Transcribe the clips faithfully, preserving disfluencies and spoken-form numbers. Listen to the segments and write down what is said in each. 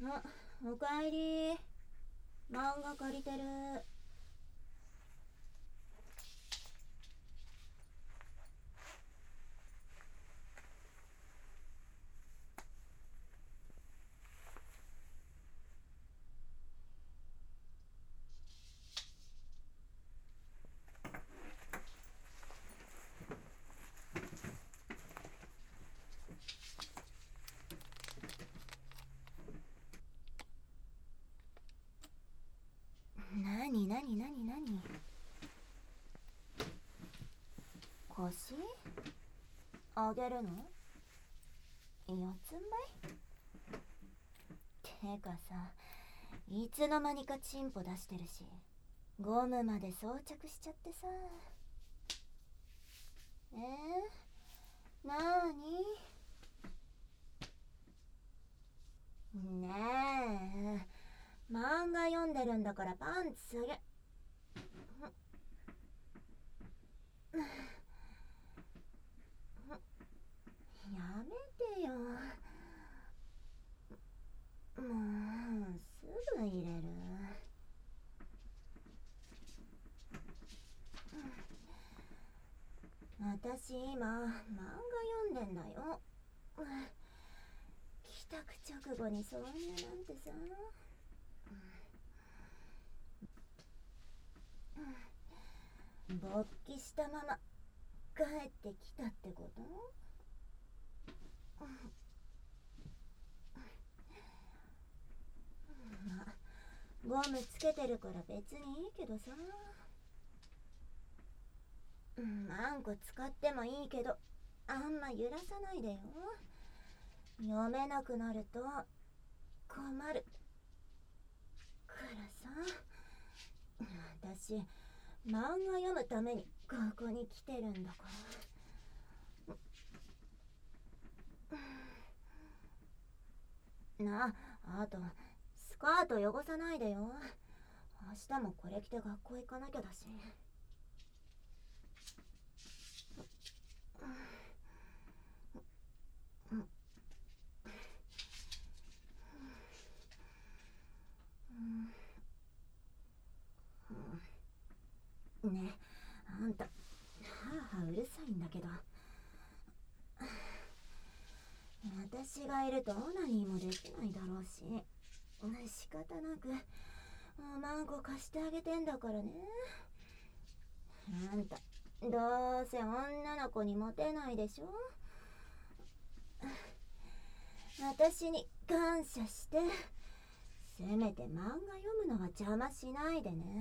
あ、おかえり。漫画借りてる。なになになになに。腰あげるの？四つん這い？てかさ、いつの間にかチンポ出してるし、ゴムまで装着しちゃってさ。えー、なーに？ねえ、漫画読んでるんだからパンツ下げ。やめてよ。もうすぐ入れる。私今漫画読んでんだよ。帰宅直後にそんななんてさ。勃起したまま帰ってきたってこと？まあゴムつけてるから別にいいけどさ。何個使ってもいいけど、あんま揺らさないでよ。読めなくなると困るからさ。私漫画読むためにここに来てるんだから。なあ、あとスカート汚さないでよ。明日もこれ着て学校行かなきゃだし。ねえ、あんたはあはあうるさいんだけど、私がいるとオナニーもできないだろうし、仕方なくマンコ貸してあげてんだからね。あんたどうせ女の子にモテないでしょ。私に感謝して、せめて漫画読むのは邪魔しないでね。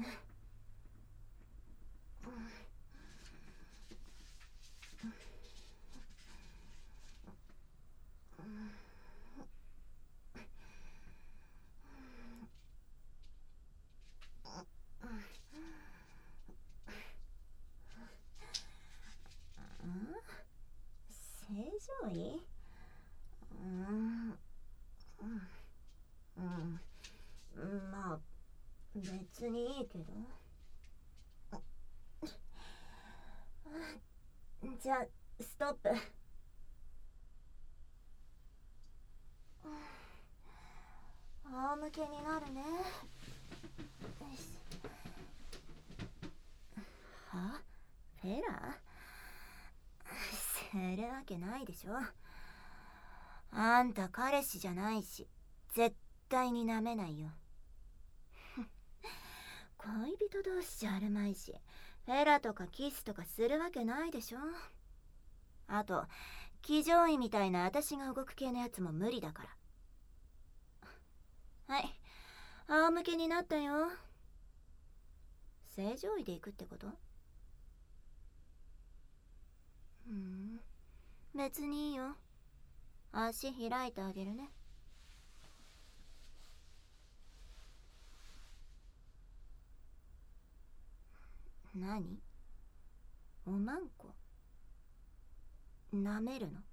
正常位？うん、うん、うん、まあ別にいいけど。じゃあストップ。仰向けになるね。は？フェラ？するわけないでしょ。あんた彼氏じゃないし、絶対に舐めないよ。恋人同士じゃあるまいし、フェラとかキスとかするわけないでしょ。あと騎乗位みたいな私が動く系のやつも無理だから。はい、仰向けになったよ。正常位で行くってこと？うん、別にいいよ。足開いてあげるね。何？おまんこ舐めるの？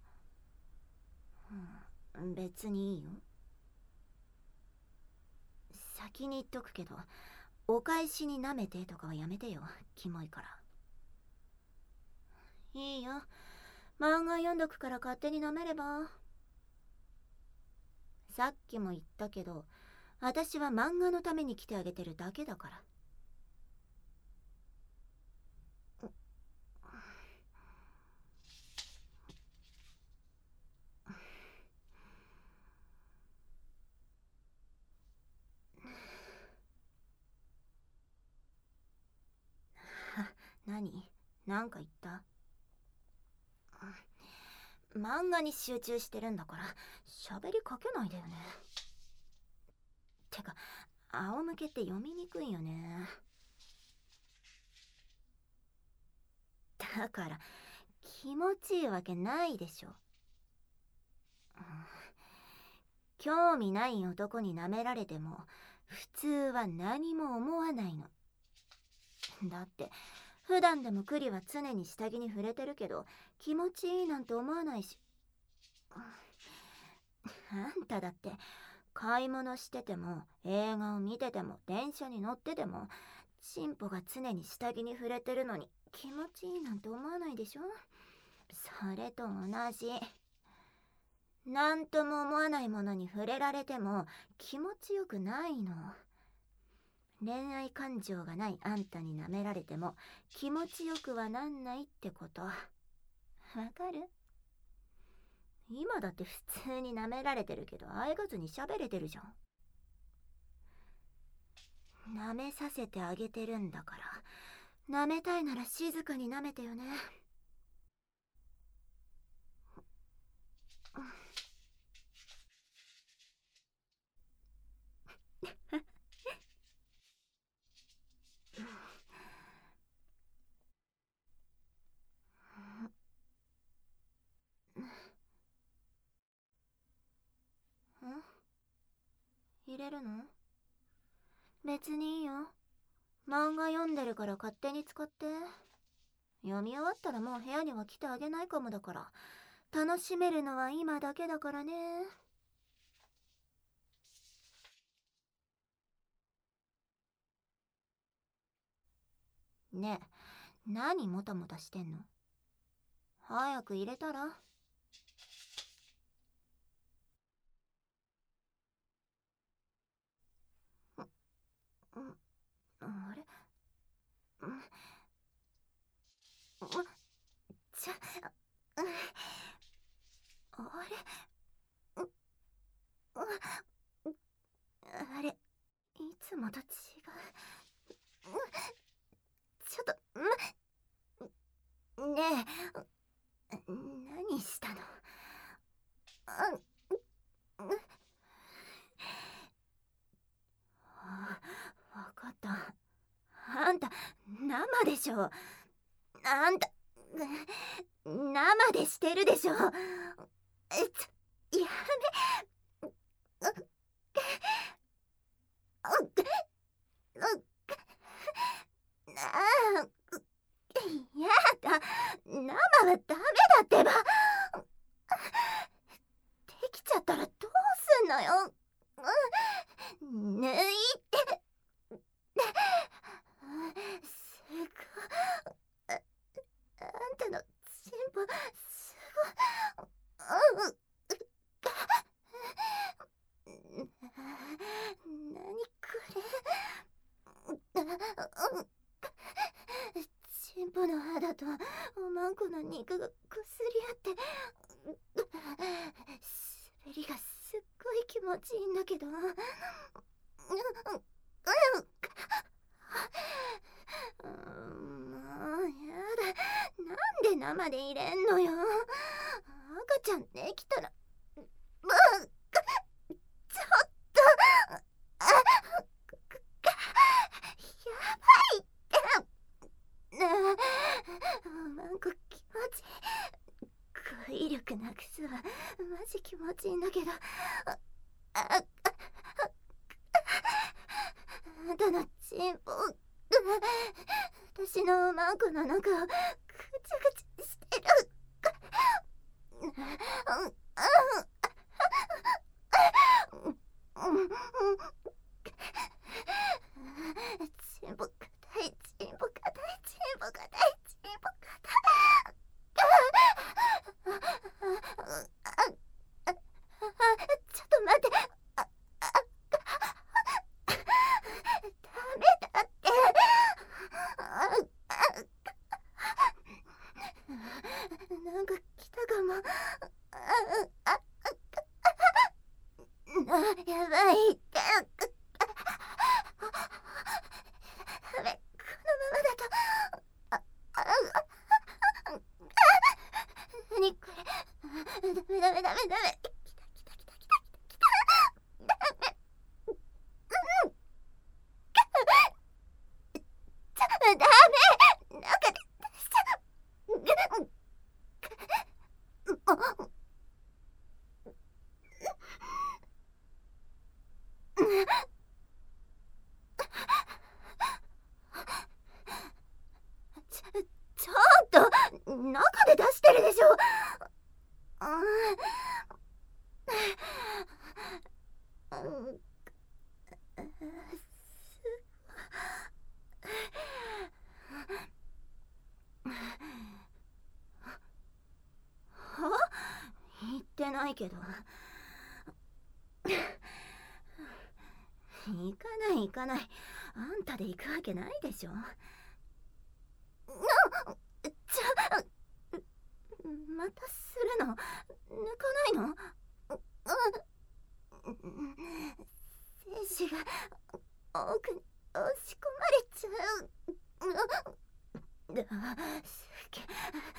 うん、別にいいよ。先に言っとくけど、お返しに舐めてとかはやめてよ。キモいから。いいよ、漫画読んどくから勝手に舐めれば。 さっきも言ったけど、私は漫画のために来てあげてるだけだから。何？なんか言った？漫画に集中してるんだから喋りかけないでよね。てか、仰向けって読みにくいよね。だから気持ちいいわけないでしょ。興味ない男に舐められても普通は何も思わないの。だって普段でもクリは常に下着に触れてるけど気持ちいいなんて思わないし。あんただって買い物してても映画を見てても電車に乗っててもチンポが常に下着に触れてるのに気持ちいいなんて思わないでしょ。それと同じ。なんとも思わないものに触れられても気持ちよくないの。恋愛感情がないあんたに舐められても気持ちよくはなんないってこと。わかる？今だって普通に舐められてるけどあえがずに喋れてるじゃん。舐めさせてあげてるんだから、舐めたいなら静かに舐めてよね。入れるの？別にいいよ。漫画読んでるから勝手に使って。読み終わったらもう部屋には来てあげないかもだから。楽しめるのは今だけだからね。ねえ、何もたもたしてんの？早く入れたら？うん、あれ？うん、ちゃ、うん、あれ？あれ、いつもと違う。ちょっと、ねえ、何したの？あ、わかった。あんた、生でしょ。あんた、生でしてるでしょ。え、ちょ、やめ。ああ、やだ。生はダメだってば。できちゃったらどうすんのよ。抜いて。すごい。あ、あんたのチンポすごい。うん。なにこれ。チンポの肌とおまんこの肉がこすり合って滑りがすっごい気持ちいいんだけど。もうやだ。なんで生で入れんのよ。赤ちゃんできたら。もうちょっとあ、やばいって。ねえ、なんか気持ちいい。語彙力なくすわ。マジ気持ちいいんだけど。ああ、あんたのチンポ、私のマンコの中をぐちゃぐちゃしてる。チンポ硬い、チンポ硬い、チンポ硬い、チンポ硬い。ちょっと待って。 やばい。やべ、このままだと。あ、あ、あ、何これ。ダメダメダメダメ。来た来た来た来た来た来た。ダメ。ダメ。なんか出しちゃう。ちょ、ちょっと中で出してるでしょ。は？言ってないけど。行かない行かない。あんたで行くわけないでしょ。な、ちょ、またするの？抜かないの？精子が奥に押し込まれちゃう。だ、すげえ。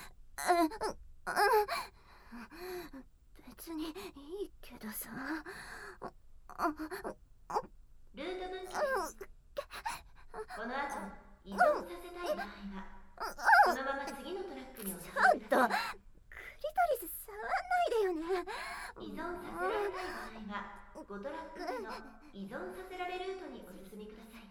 別にいいけどさ。 ルート分岐です。この後移動させたい場合はこのまま次のトラックにお進みください。 ちょっとクリトリス触んないでよね。 依存させられたい場合はごトラック目の依存させられルートにお進みください。